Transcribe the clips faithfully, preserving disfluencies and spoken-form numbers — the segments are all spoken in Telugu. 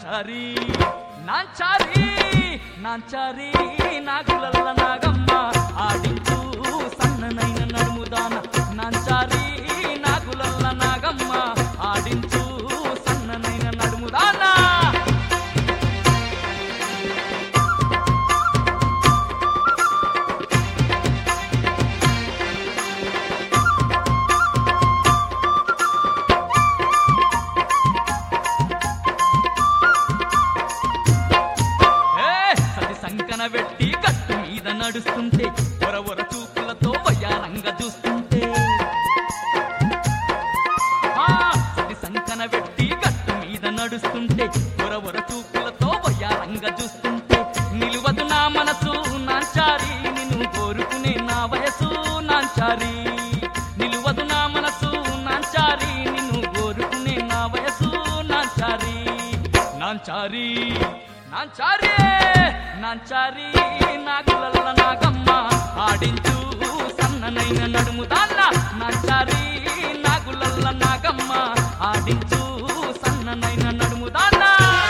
నాంచారి నాంచారి నాంచారి నాగులల్ల నాగమ్మ ఆడించు సన్ననైన నడుముదాన నాంచారి నాగులల్ల నాగమ్మ ఆడించు సన్ననైన నడుముదాన వెట్టి గట్టు మీద నడుస్తుంటే ఒరవొర చూపులతో వయ్యారంగా చూస్తుంటే సది సంకన వెట్టి గట్టు మీద నడుస్తుంటే ఒరవొర చూపులతో వయ్యారంగా చూస్తుంటే నిలువదు నా మనసు నాంచారి నిన్ను కోరుకునే నా వయసు నాంచారి నిలువదు నా మనసు నాంచారి నిన్ను కోరుకునే నా వయసు నాంచారి నాంచారి నాంచారి నాంచారి నాగులల్ల నాగమ్మ ఆడించు సన్ననైన నడుముదాన్న నాంచారి నాగులల్ల నాగమ్మ ఆడించు సన్ననైన నడుముదాన్న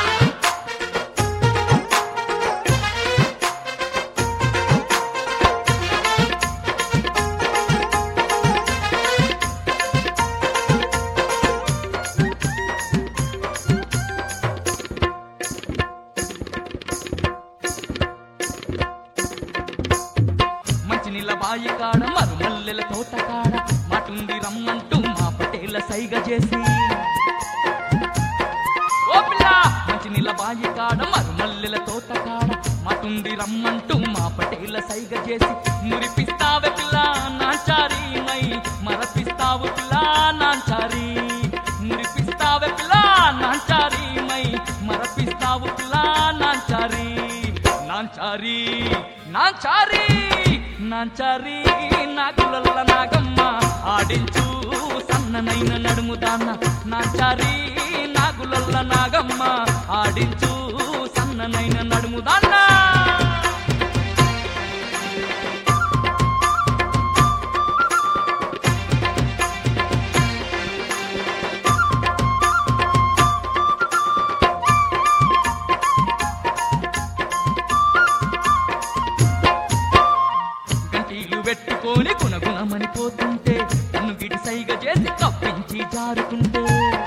బాయి కాడ మరుమల్లెల తోట కాడ మాటుండి రమ్మంటూ మా పటేల సైగ చేసి ఓ పిల్ల మంచి నీళ్ళ బాయి కాడ మరుమల్లెల తోట కాడ మాటుండి రమ్మంటూ మా పటేల సైగ చేసి మురిపిస్తావే పిల్ల నాంచారి మై మరపిస్తావు పిల్ల నాంచారి మురిపిస్తావే పిల్ల నాంచారి మై మరపిస్తావు పిల్ల నాంచారి నాంచారి నాంచారి నాంచారి నాగులల్ల నాగమ్మ ఆడించు సన్ననైన నడుముదాన్న నాంచారి నాగులల్ల నాగమ్మ ఆడించు సన్ననైన నడుముదాన్న పెట్టుకొని గుణగుణమని పోతుంటే తన్ను గిడి సైగ చేసి కప్పించి జారుకుంటే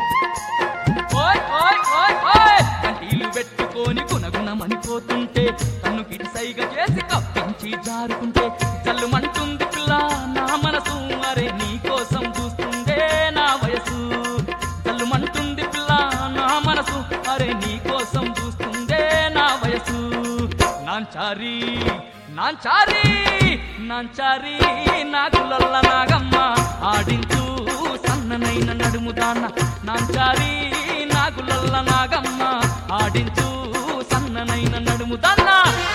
కంటీలు పెట్టుకొని గుణగుణమని పోతుంటే తన్ను గిడి సైగ చేసి కప్పించి జారుకుంటే చల్లుమంటుంది పిల్ల నా మనసు అరే నీ కోసం చూస్తుండే నా వయసు చల్లుమంటుంది పిల్ల నా మనసు అరే నీ కోసం చూస్తుండే నా వయసు నాంచారి నాంచారి నాంచారి నాగులల్ల నాగమ్మ ఆడించు సన్ననైన నడుముదాన్న నాంచారి నాగులల్ల నాగమ్మ ఆడించు సన్ననైన నడుముదాన్న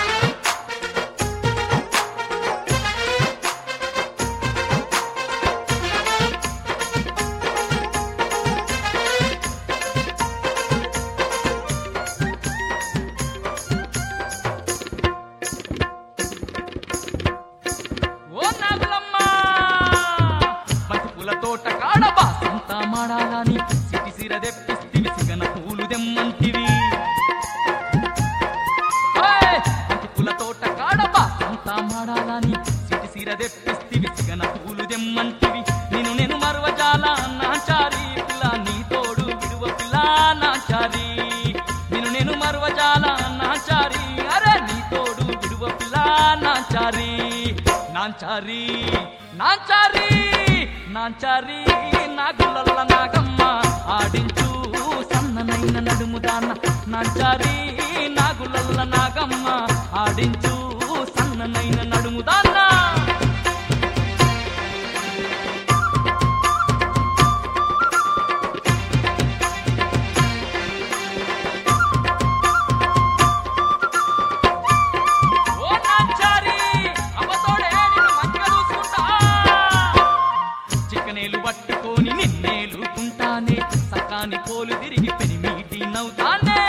తోట కాడ బాసంతా మాడాలని సిటి సిర తెప్పిస్తివి సిగన పూలు దెమ్మంటివి పుల తోట కాడ బాసంతా మాడాలని సిటి సిర తెప్పిస్తివి సిగన పూలు దెమ్మంటివి నేను నేను మరువజాల నాంచారి పిల్ల నీ తోడు విడువ పిల్ల నాంచారి నేను నేను మరువజాల నాంచారి అరే నీ తోడు విడువ పిల్ల నాంచారి నాంచారి నాంచారి నాంచారి నాగులల్ల నాగమ్మ ఆడించు సన్ననైన నడుముదాన్న నాంచారి నాగులల్ల నాగమ్మ ఆడించు సన్ననైన నడుముదాన్న పట్టుకొని నిన్నేలుకుంటానే సకాని పోలు తిరిగి పెనిమిటి నవ్వుతానే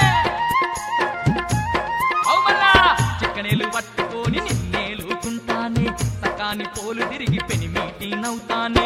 అవుమల్లా చిక్కనేలు పట్టుకొని నిన్నేలుకుంటానే సకాని పోలు తిరిగి పెనిమిటి నవ్వుతానే